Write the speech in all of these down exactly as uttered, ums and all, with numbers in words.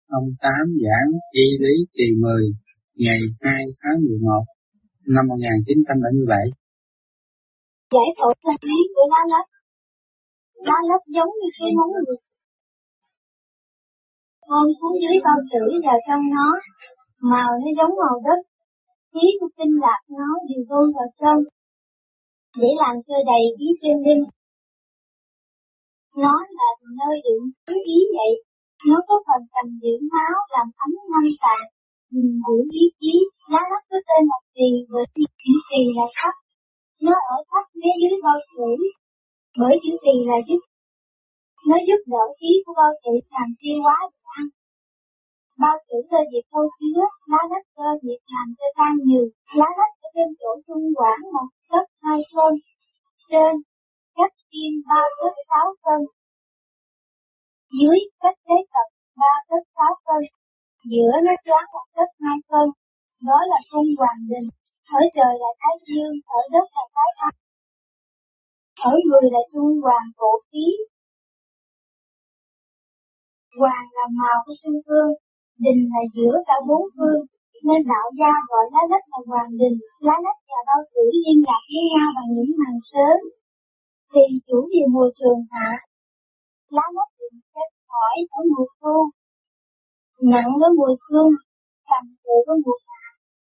ông Tám giảng y lý kỳ mười ngày hai tháng mười một năm một nghìn chín trăm bảy mươi bảy. Giải phẫu sinh lý của lá lách. Lá lách giống như cái móng ngực. Ôm xuống dưới bao tử vào trong nó, màu nó giống màu đất. Khí của tinh lạc nó đều tuôn vào trong để làm cho đầy khí trên linh. Nó là nơi đựng khí ý vậy. Nó có phần cầm giữ máu làm ấm ngăn tạng, gìn giữ ý chí. Lá lách có tên là tỳ bởi vì chữ tỳ là thấp. Nó ở thấp phía dưới bao tử, bởi chữ tỳ là giúp. Nó giúp đỡ khí của bao tử làm tiêu hóa đồ ăn. Bao tử cơ việc thâu chứa, lá lách cơ việc làm cho tan nhừ. Lá lách ở trên chỗ trung quản một tấc hai phân, trên cách tim ba tấc sáu phân, dưới cách thế cận ba tấc sáu phân, giữa nó choáng một tấc hai phân. Đó là cung hoàng đình. Ở trời là thái dương, ở đất là thái âm. Ở người là trung hoàng cổ khí. Hoàng là màu của trung ương, đình là giữa cả bốn phương, nên đạo gia gọi lá lách là hoàng đình. Lá lách và bao tử liên lạc với nhau bằng những màng sớm. Thì chủ về mùa trường hạ, lá lách bị chết khỏi ở mùa thu, nặng ở mùa xuân, cầm cự ở mùa hạ.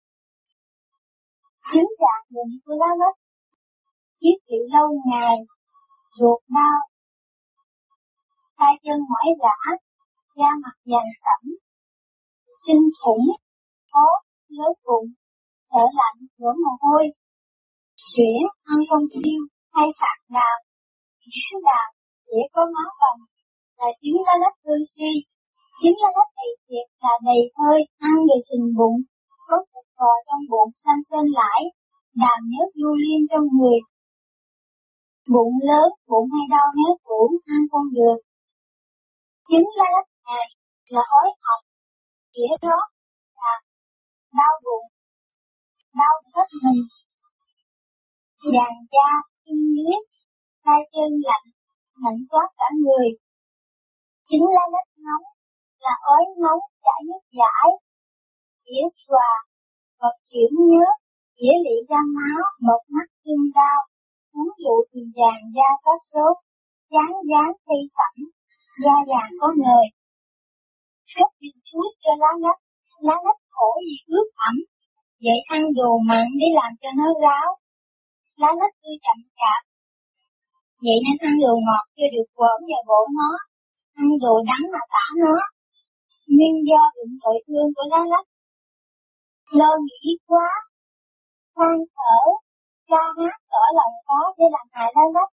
Chứng trạng bệnh của lá lách: kiết thị lâu ngày, ruột đau, tay chân mỏi rã, da mặt vàng sẫm, sinh khủng, khó, lớn bụng, thở lạnh, đổ mồ hôi, suyễn, ăn không tiêu, hay phạt đàm, ghé đàm, dễ có máu bầm, là chứng lá lách thường suy. Chứng lá lách đầy thiệt là đầy hơi, ăn rồi sình bụng, có thịt cò trong bụng xanh xên lại, đàm nhớt lưu liên trong người. Bụng lớn, bụng hay đau nhớ củi, ăn không được. Chứng lá lách này là ói ọc, ỉa rót, đàm, đau bụng, đau hết mình, vàng da, kinh huyết, tay chân lạnh, lạnh toát cả người. Chứng lá lách nóng là ói nóng, chảy nước giải, ỉa xòa, vật chuyển nhớ, ỉa lị ra máu, bột mắt thương đau, uống rượu thì vàng da phát sốt, chán dán thi phẩm, da vàng có ngời. Cách dùng thuốc cho lá lách. Lá lách khổ vì ướt ẩm, vậy ăn đồ mặn để làm cho nó ráo. Lá lách tươi chậm chạp, vậy nên ăn đồ ngọt cho được quởm và bổ nó, ăn đồ đắng mà tả nó. Nguyên do bệnh tội thương của lá lách: lo nghĩ quá, than thở, ca hát tỏ lòng có sẽ làm hại lá lách.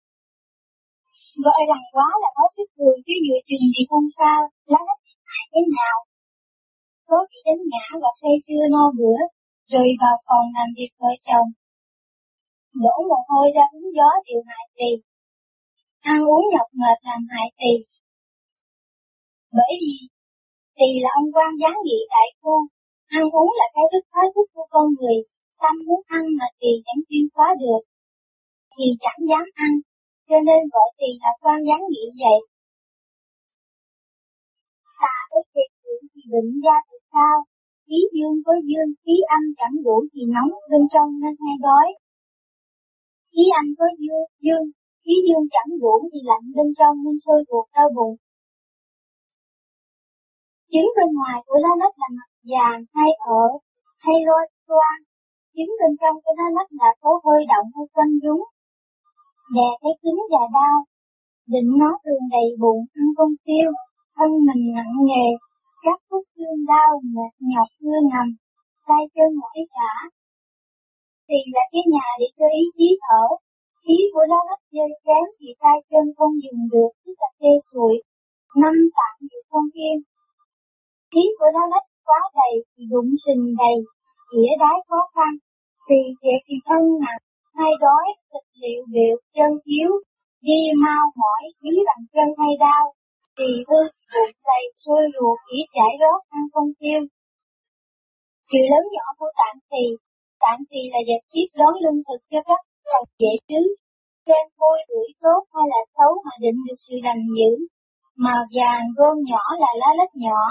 Gọi rằng quá là có sức thường, chứ dựa chừng thì không sao. Lá lách hại thế nào? Có bị đánh ngã hoặc say sưa no bữa, rồi vào phòng làm việc vợ chồng, đổ mồ hôi ra hứng gió điều hại tỳ. Ăn uống nhọc mệt làm hại tỳ. Bởi vì tỳ là ông quan gián nghị đại phu, ăn uống là cái thức khói thức của con người. Tâm muốn ăn mà tỳ chẳng tiêu hóa được, thì chẳng dám ăn, cho nên gọi tỳ là quan gián nghị vậy. Ta với thiệt dưỡng thì bệnh da thì sao? Khí dương có dương, khí âm chẳng đủ thì nóng bên trong nên hay đói. Khí âm có dương, dương, khí dương chẳng đủ thì lạnh bên trong nên sôi ruột đau bụng. Chứng bên ngoài của lá lách là mặt vàng hay ở, hay lôi xoa. Chứng bên trong của lá lách là có hơi động hay quanh rúng, đè thấy cứng và đau. Định nó thường đầy bụng, ăn không tiêu, thân mình nặng nề, các khúc xương đau, mệt nhọc cưa nằm, tay chân mỏi rã. Thì là cái nhà để cho ý chí thở. Khí của lá lách dơi kém thì tay chân không dùng được, tức là tê sụi, năm tạng đều không yên. Khí của lá lách quá đầy thì bụng sình đầy, ỉa đái khó khăn. Thì thiệt thì thân nặng, hay đói, thịt liệu biểu, chân yếu, đi mau mỏi, dưới bàn chân hay đau. Thì hư, bụng đầy, sôi ruột, ỉa chảy rót, ăn không tiêu. Chuyện lớn nhỏ của tạng tỳ. Tạng tỳ là vật chiếc đón lương thực cho các phần dễ trứ. Trên môi bưởi tốt hay là xấu mà định được sự lành giữ. Màu vàng gom nhỏ là lá lách nhỏ,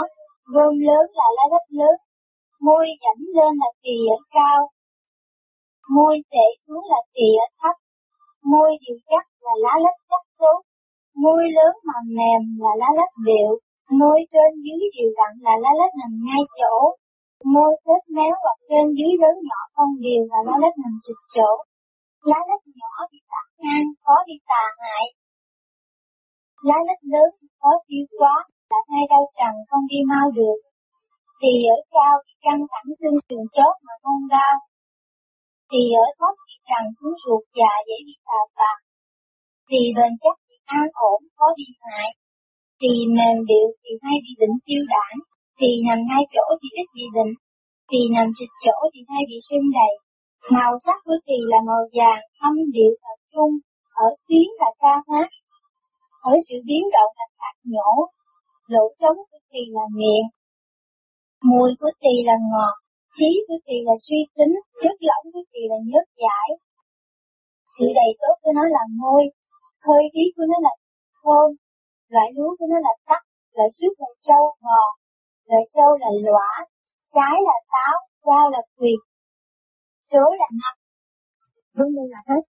Gom lớn là lá đất lớn, môi chảnh lên là tỳ ở cao, môi tệ xuống là tỳ ở thấp, môi điều chắc là lá lách chắc tốt, môi lớn mà mềm là lá lách bẹo, môi trên dưới đều đặn là lá lách nằm ngay chỗ, môi xếp méo hoặc trên dưới lớn nhỏ không đều là lá lách nằm trịch chỗ. Lá lách nhỏ thì tả ngang, có đi tà hại. Lá lách lớn thì khó tiêu quá, là hai đau trần không đi mau được. Thì ở cao thì căng thẳng xương sườn chót mà không đau. Thì ở thấp thì trần xuống ruột già dễ bị tà tạc. Thì bền chắc thì an ổn, khó bị hại. Thì mềm điệu thì hay bị bệnh tiêu đảng. Thì nằm ngay chỗ thì ít bị bệnh. Thì nằm trịch chỗ thì hay bị sưng đầy. Màu sắc của tỳ là màu vàng, âm điệu là trung, ở tiếng là ca hát, ở sự biến động là tạc nhổ, lỗ trống của tỳ là miệng, mùi của tỳ là ngọt, trí của tỳ là suy tính, chất lỏng của tỳ là nhớt giải, sự đầy tốt của nó là môi, hơi khí của nó là thơm, loại lúa của nó là tắc, loại súp là trâu bò, loại sâu là lõa, trái là táo, rau là quỳ, rối là năm. Đúng đây là hết.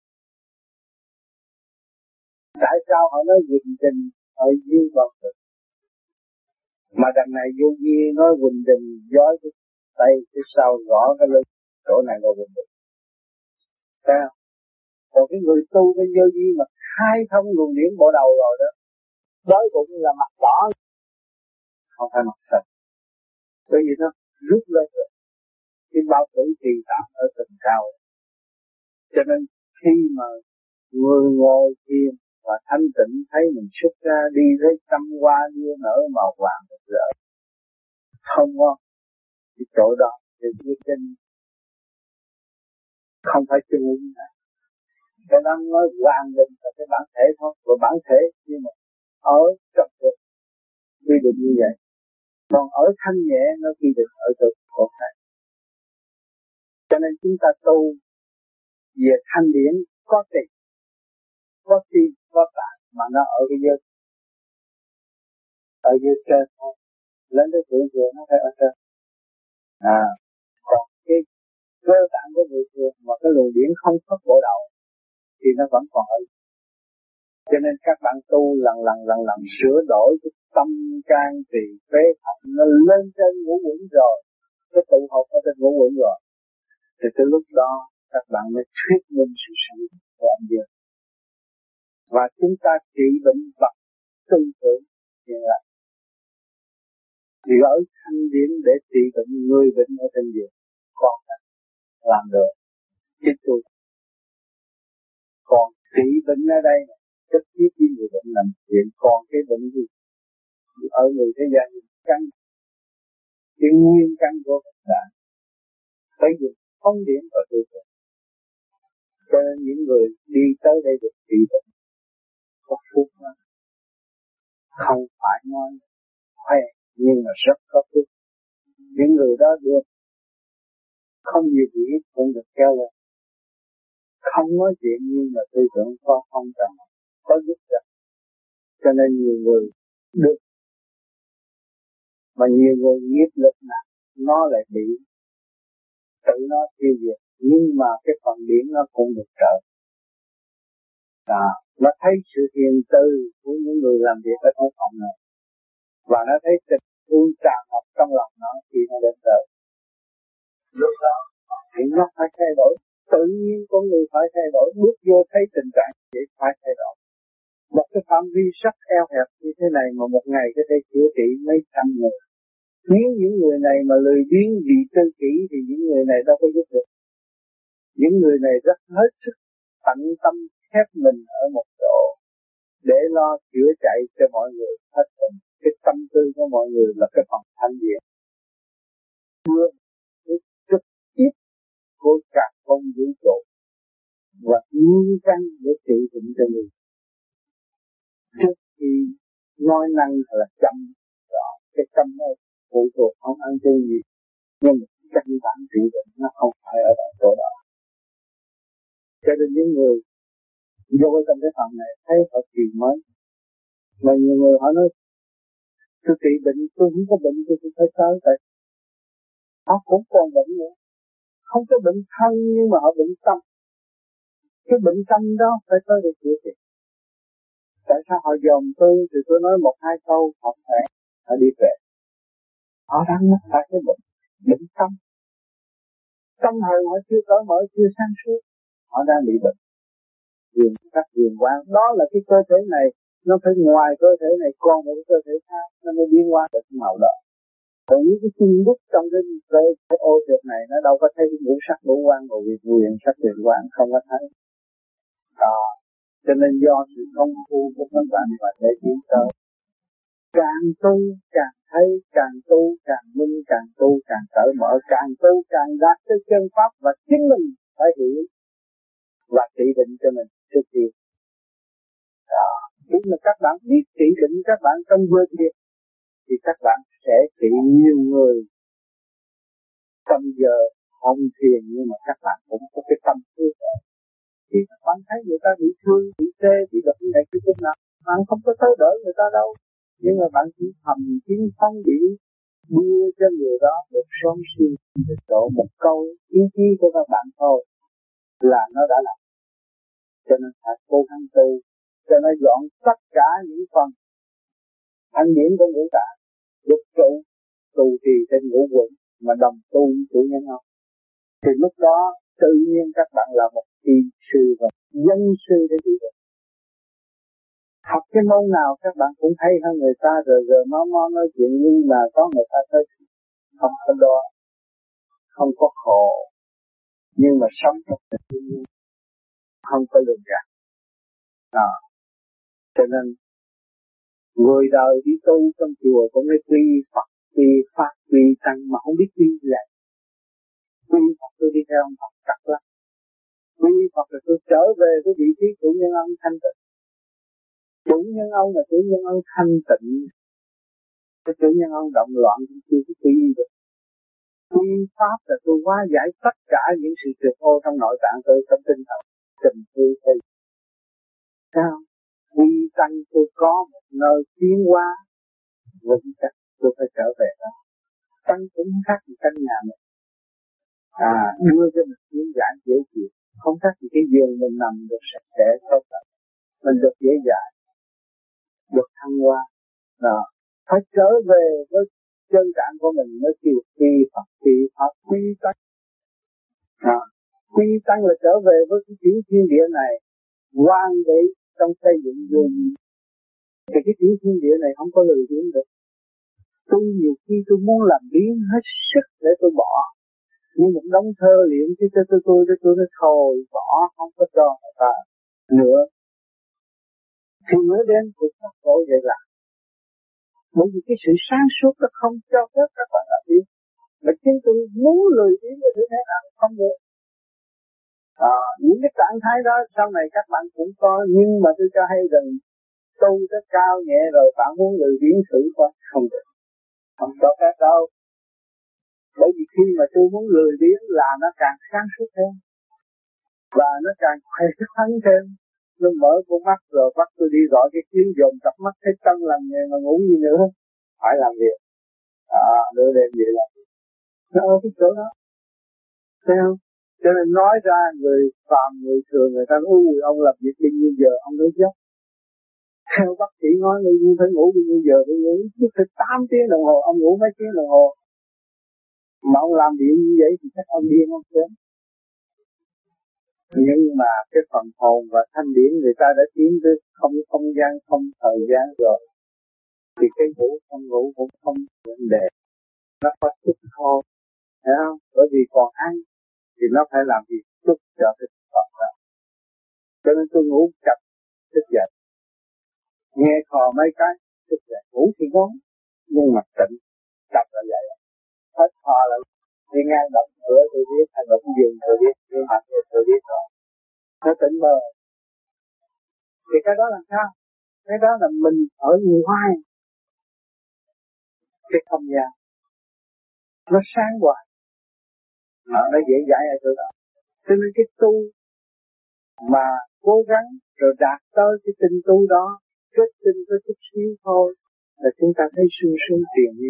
Tại sao họ nói quỳnh đình ở dưới vật thực, mà đằng này vô vi nói quỳnh đình giói cái tay cái sau gõ cái lưng, chỗ này là quỳnh đình. Sao? Còn cái người tu cái vô vi mà khai thông luồng điển bộ đầu rồi đó, đói bụng là mặt đỏ, không phải mặt xanh. Bởi vì nó rút lên rồi. Cái bao tử trì tạm ở tầng cao. Cho nên khi mà người ngồi thiền và thanh tịnh thấy mình xuất ra đi với tâm hoa đưa nở màu vàng rực rỡ, không ngon. Cái chỗ đó thì như trên không phải chân lý nữa. Cái đó nói hoàn định là cái bản thể thôi, và bản thể nhưng mà ở trong thực quy định như vậy. Còn ở thanh nhẹ nó quy định ở thực còn khác. Cho nên chúng ta tu về thanh điển có tiền, có tim, có tạng mà nó ở cái giới, ở dưới trên thôi. Lên tới thượng thừa nó phải ở trên. À, còn cái cơ tạng của người thường mà cái luồng điển không thoát bộ đầu thì nó vẫn còn ở. Cho nên các bạn tu lần lần lần lần sửa đổi cái tâm can trì phế thận nó lên trên ngũ quẩn rồi, cái tự học ở trên ngũ quẩn rồi, thì từ lúc đó các bạn mới thuyết minh sự sống của ông Dieu. Và chúng ta trị bệnh vật tư tưởng hiện lại, gỡ thanh điển để trị bệnh người bệnh ở trên giường, còn làm được chứ tôi. Còn trị bệnh ở đây trực tiếp với người bệnh làm chuyện, còn cái bệnh gì ở người thế gian căn, cái nguyên căn của bệnh đã phải dùng phong điển và tư tưởng. Cho nên những người đi tới đây được trị bệnh có phúc lắm, không phải nói khoe nhưng mà rất có phúc. Những người đó được không nhiều việc cũng được kéo lên, không nói chuyện nhưng mà tư tưởng có phong trào, có giúp đỡ. Cho nên nhiều người được, mà nhiều người nghiệp lực nặng nó lại bị tự nó tiêu diệt, nhưng mà cái phần điển nó cũng được trợ. À, nó thấy sự hiền từ của những người làm việc ở trong phòng này, và nó thấy tình thương tràn ngập trong lòng nó khi nó đến đời. Lúc đó thì nó phải thay đổi, tự nhiên con người phải thay đổi, bước vô thấy tình trạng vậy phải thay đổi. Một cái phạm vi rất eo hẹp như thế này mà một ngày có thể chữa trị mấy trăm người. Nếu những người này mà lười biếng vì tư kỷ thì những người này đâu có giúp được. Những người này rất hết sức tận tâm khép mình ở một chỗ để lo chữa chạy cho mọi người hết mình. Cái tâm tư của mọi người là cái phần thanh điển, đưa cái trực tiếp của cả không vũ trụ và nguyên căn để trị bệnh cho người. Trước khi nói năng là chăm rõ, cái tâm nó phụ thuộc không ăn chơi gì, nhưng căn bản trị bệnh nó không phải ở đó chỗ đó. Cho nên những người vô trong cái phần này thấy họ tìm mới, mà nhiều người họ nói Tôi trị bệnh, tôi không có bệnh, tôi cũng phải tới tại họ cũng còn bệnh nữa. Không có bệnh thân nhưng mà họ bệnh tâm. Cái bệnh tâm đó phải tới để chữa trị. Tại sao họ dòm tôi thì tôi nói một hai câu họ khỏe, họ đi về. Họ đang mắc phải cái bệnh, bệnh tâm. Tâm hồn họ chưa cởi mở, chưa sáng suốt, họ đang bị bệnh. Quyền các quyền quan, đó là cái cơ thể này, nó phải ngoài cơ thể này còn một cái cơ thể khác, nó mới biến hóa được màu đỏ. Còn những cái xung đúc trong cái, cái, cái ô trượt này, nó đâu có thấy ngũ sắc ngũ quan của việc quyền sắc quyền quan, không có thấy. Đó. Cho nên do sự công phu của các bạn và để tiến tới. Càng tu càng thấy, càng tu càng minh, càng tu càng cởi mở, càng tu càng đạt tới chân pháp và chính mình phải hiểu và trị định cho mình trước tiên. Đó. Khi mà các bạn biết trị định các bạn trong vô thiệt thì các bạn sẽ trị nhiều người trong giờ không thiền, nhưng mà các bạn cũng có cái tâm thương. Khi các bạn thấy người ta bị thương, bị tê, bị đập này cái chút nào, bạn không có tới đỡ người ta đâu. Nhưng mà bạn chỉ thầm kín phong điển đưa cho người đó được sống suy được độ một câu ý chí của các bạn thôi là nó đã làm. Cho nên phải cố gắng tu, cho nó dọn tất cả những phần thanh điển của ngũ tạng, lục trụ, tu trì trên ngũ quẩn mà đồng tu với chủ nhân ông. Thì lúc đó tự nhiên các bạn là một kỳ sư và dân sư để đi được. Học cái môn nào các bạn cũng hay hơn người ta, rồi rồi nó nó nói chuyện nhưng mà có người ta tới không có đó, không có khổ, nhưng mà sống trong tự nhiên, không có lường gạt. Đó. Cho nên người đời đi tu trong chùa cũng phải quy Phật, quy Pháp, quy Tăng mà không biết quy gì vậy. Quy Phật tôi đi theo ông Phật cắt lắm. Quy Phật là tôi trở về với vị trí chủ nhân ông thanh tịnh. Chủ nhân ông là chủ nhân ông thanh tịnh. Cái chủ nhân ông động loạn cũng chưa có quy được. Quy Pháp là tôi hóa giải tất cả những sự trượt ô trong nội tạng tôi, trong tinh thần tình tôi xây. Sao? Quy Tăng tôi có một nơi tiến hóa vững chắc, tôi phải trở về đó. Tăng cũng khác gì căn nhà mình. À, đưa cho mình tiến giải dễ chịu. Không khác gì cái giường mình nằm được sạch sẽ tốt lắm. Mình được dễ dãi, được thăng hoa. Đó. Phải trở về với chân trạng của mình mới kêu quy Phật, quy Pháp, quy Tăng. À, quy Tăng là trở về với cái tiểu thiên địa này, hoàn vị trong xây dựng vô vi. Thì cái tiểu thiên địa này không có lười biếng được. Tôi nhiều khi tôi muốn làm biến hết sức để tôi bỏ, nhưng một đống thơ liệm chứ cho tôi tôi tôi tôi nó thôi bỏ, không có cho người ta nữa. Thì mới đến cuộc sống khổ vậy là bởi vì cái sự sáng suốt nó không cho phép các bạn làm biến. Mà chính tôi muốn lười biếng như thế nào không được. À, những cái trạng thái đó sau này các bạn cũng có, nhưng mà tôi cho hay rằng tu tới cao nhẹ rồi bạn muốn lười biếng thử qua không được, không cho phép đâu. Bởi vì khi mà tôi muốn lười biếng là nó càng sáng suốt thêm và nó càng khỏe khoắn thêm. Nó mở con mắt rồi bắt tôi đi gọi cái kiến dồn cặp mắt thấy tân làm nghề mà ngủ gì nữa, phải làm việc. À, đưa lên vậy là nó ở cái chỗ đó, thấy không? Cho nên nói ra người phàm người thường người ta nói ui ông làm việc bao nhiêu giờ ông nói dốc. Theo bác sĩ nói người phải ngủ bao nhiêu giờ tôi ngủ chứ phải tám tiếng đồng hồ, ông ngủ mấy tiếng đồng hồ. Mà ông làm việc như vậy thì chắc ông điên không sớm. Nhưng mà cái phần hồn và thanh điển người ta đã tiến tới không không gian, không thời gian rồi. Thì cái ngủ không ngủ cũng không vấn đề. Nó có chút thôi. Thấy không? Bởi vì còn ăn thì nó phải làm việc chút cho cái phần đó. Cho nên tôi ngủ chậm, thức dậy. Nghe khò mấy cái, thức dậy. Ngủ thì ngon, nhưng mà tỉnh, chậm là vậy. Hết khò là đi ngang động cửa tôi biết, hay động giường tôi biết, đi mặt tôi biết rồi. Nó tỉnh bờ. Thì cái đó là sao? Cái đó là mình ở ngoài cái không gian. Nó sáng hoài. Mà nó dễ dãi ở chỗ đó. Cho nên cái tu mà cố gắng rồi đạt tới cái tinh tu đó, kết tinh có chút xíu thôi, là chúng ta thấy sung sướng tiền đi.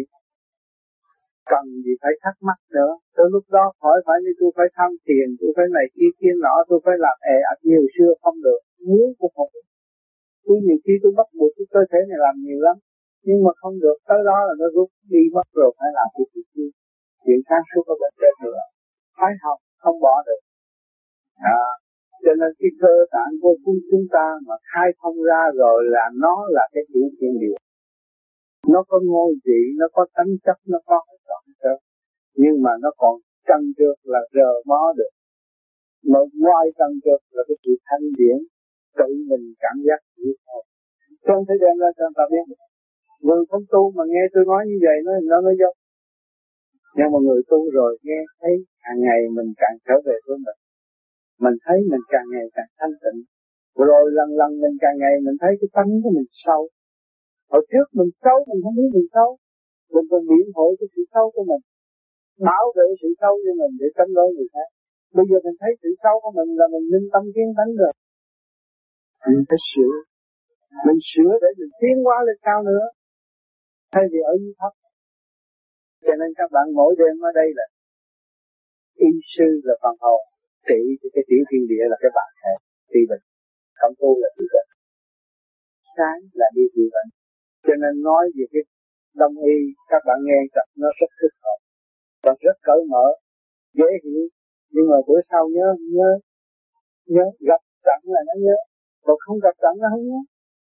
Cần gì phải thắc mắc nữa. Tới lúc đó hỏi phải như tôi phải tham tiền, tôi phải này kia kia nọ, tôi phải làm ẻ ạch nhiều xưa không được. Muốn cũng không được. Tôi nhiều khi tôi bắt buộc cái cơ thể này làm nhiều lắm. Nhưng mà không được, tới đó là nó rút đi mất rồi, phải làm cái chuyện gì. Chuyện sáng suốt ở bên trên nữa. Phải học, không bỏ được. À, cho nên cái cơ tạng của chúng ta mà khai thông ra rồi là nó là cái tiểu thiên địa. Nó có ngôi vị, nó có tánh chất, nó có hết trọn. Nhưng mà nó còn chân trượt là rờ mó được. Mà ngoài chân trượt là cái sự thanh điển, tự mình cảm giác như thôi. Không thể đem ra cho người ta biết. Người không tu mà nghe tôi nói như vậy nó nó mới giống. Nhưng mà người tu rồi nghe thấy hàng ngày mình càng trở về với mình. Mình thấy mình càng ngày càng thanh tịnh. Rồi lần lần mình càng ngày mình thấy cái tánh của mình sâu. Hồi trước mình xấu, mình không biết mình xấu. Mình còn biện hộ cái sự xấu của mình. Bảo vệ sự xấu cho mình để tránh đối người khác. Bây giờ mình thấy sự xấu của mình là mình minh tâm kiến tánh rồi. Mình phải sửa. Mình sửa để mình tiến hóa lên cao nữa. Thay vì ở dưới thấp. Cho nên các bạn mỗi đêm ở đây là y sư là phần hồn, trị thì cái tiểu thiên địa là cái bạn sẽ trị bệnh. Không tu là trị bệnh. Sáng là đi trị bệnh. Cho nên nói về cái đông y các bạn nghe tập nó rất thích hợp. Và rất cởi mở, dễ hiểu. Nhưng mà bữa sau nhớ, nhớ, nhớ, gặp trận là nó nhớ. Còn không gặp trận nó không nhớ.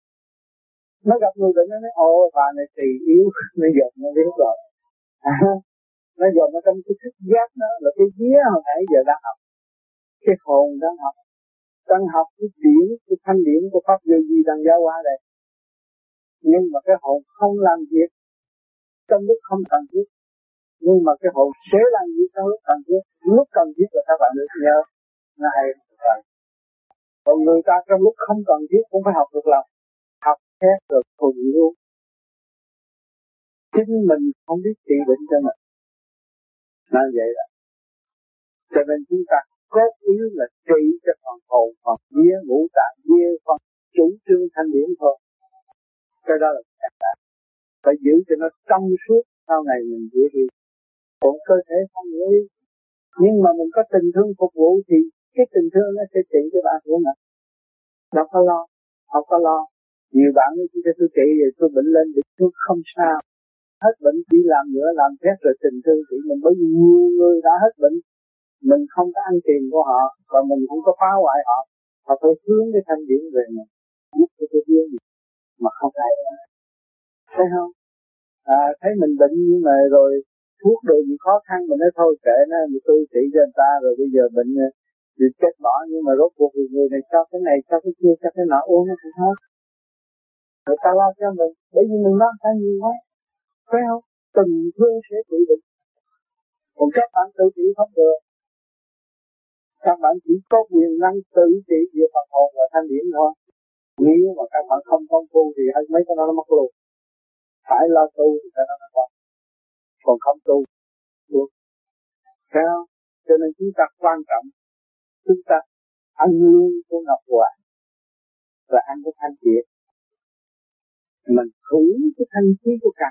Nó gặp người bệnh nó nói, ồ bà này tỳ yếu, nó dần nó biết rồi. À, nó dần nó trong cái thức giác nó, là cái vía hồi nãy giờ đang học. Cái hồn đang học. Đang học cái điển, cái thanh điển của Pháp Vô Vi đang giáo hóa đây. Nhưng mà cái hồn không làm việc trong lúc không cần thiết. Nhưng mà cái hồn sẽ làm việc trong lúc cần thiết. Lúc cần thiết là các bạn được nhớ. Nó hay rồi. Còn người ta trong lúc không cần thiết cũng phải học được lòng. Học hết rồi thuần luôn. Chính mình không biết trị bệnh cho mình. Nói vậy đó. Cho nên chúng ta cốt yếu là trị cho phần hồn, phần vía, ngũ tạng, vía, phần chủ trương thanh điển thôi. Cái đó là các bạn. Phải giữ cho nó trong suốt sau này mình giữ đi. Còn cơ thể không giữ đi. Nhưng mà mình có tình thương phục vụ thì cái tình thương nó sẽ trị cho bạn của mình. Đâu có lo, không có lo. Nhiều bạn nói chứ tôi trị rồi tôi bệnh lên thì tôi không sao. Hết bệnh chỉ làm nữa làm phép rồi tình thương trị mình. Bởi vì nhiều người đã hết bệnh. Mình không có ăn tiền của họ và mình không có phá hoại họ. Họ phải hướng cái thanh điển về mình. Giúp cho tôi biết gì mà không ai. Thấy không? À, thấy mình bệnh nhưng mà rồi thuốc đồ gì khó khăn mình nói thôi kệ nó, mình tôi trị cho người ta rồi bây giờ bệnh thì chết bỏ, nhưng mà rốt cuộc người này cho cái này, cho cái kia, cho cái nọ uống nó cũng hết. Người ta lo cho mình, bởi vì mình lo ta nhiều quá, phải không? Tình thương sẽ trị bệnh. Còn các bạn tự trị không được. Các bạn chỉ có quyền năng tự trị về phần hồn và thanh điển thôi. Nếu mà các bạn không công phu thì mấy cái đó nó mất luôn. Phải lo tu thì cái đó nó có. Còn không tu được. Thấy không? Cho nên chúng ta quan trọng. Chúng ta ăn lương của Ngọc Hoàng và ăn cái thanh triệt. Mình hưởng cái thanh khí của càng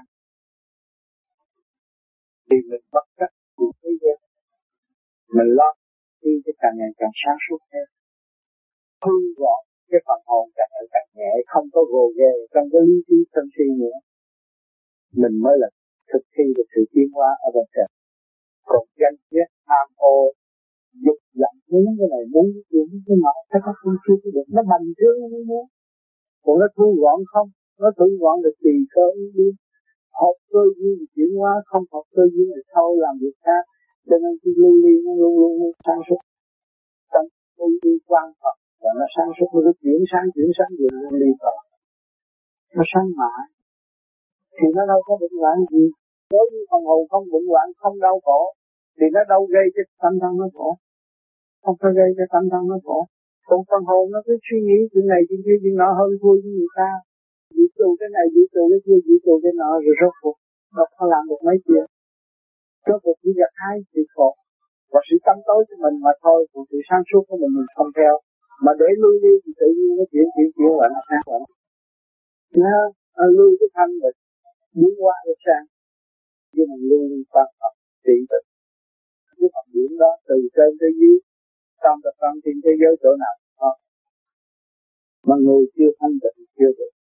thì mình bất chấp của thế gian. Mình lo khi cái càng ngày càng sáng suốt thêm. Thu gọn cái phần hồn càng ngày càng nhẹ, không có gồ ghề trong cái lý trí sân si nữa. Mình mới là thực thi được sự tiến hóa ở bên trên. Còn danh nhất tham ô, dục vọng muốn cái này, muốn cái kia, muốn cái nọ, thấy nó không chưa được, nó bành trướng nó muốn. Còn nó thu gọn không, nó thu gọn được tùy cơ ứng biến. Học cơ duyên thì chuyển hóa, không học cơ duyên thì sau làm việc khác. Cho nên cái lưu ly nó luôn luôn luôn sáng suốt. Trong lưu ly quan Phật và nó sáng suốt, nó chuyển sáng chuyển sáng dùm lưu ly Phật. Nó sáng mãi. Thì nó đâu có bệnh hoạn gì. Nếu như phần hồn không bệnh hoạn, không đau khổ, thì nó đâu gây cho tâm thân nó khổ. Không phải gây cho tâm thân nó khổ. Còn phần hồn nó cứ suy nghĩ chuyện này chuyện kia chuyện nọ hơn thua với người ta. Dị tù cái này, dị tù cái kia, dị tù cái nọ rồi rốt cuộc. Nó không làm được mấy chuyện. Rốt cuộc chỉ gặp hai sự khổ. Và sự tâm tối của mình mà thôi. Còn sự sáng suốt của mình mình không theo. Mà để lui đi thì tự nhiên cái chuyện chuyện chuyện là nó sáng lẫn. Nó lưu cái thanh rồi biến hóa nó sang, nhưng mà luôn quan tâm trị tịch cái phần điểm đó từ trên tới dưới, tam tập tam thiên thế giới chỗ nào đó mà người chưa thanh tịnh chưa được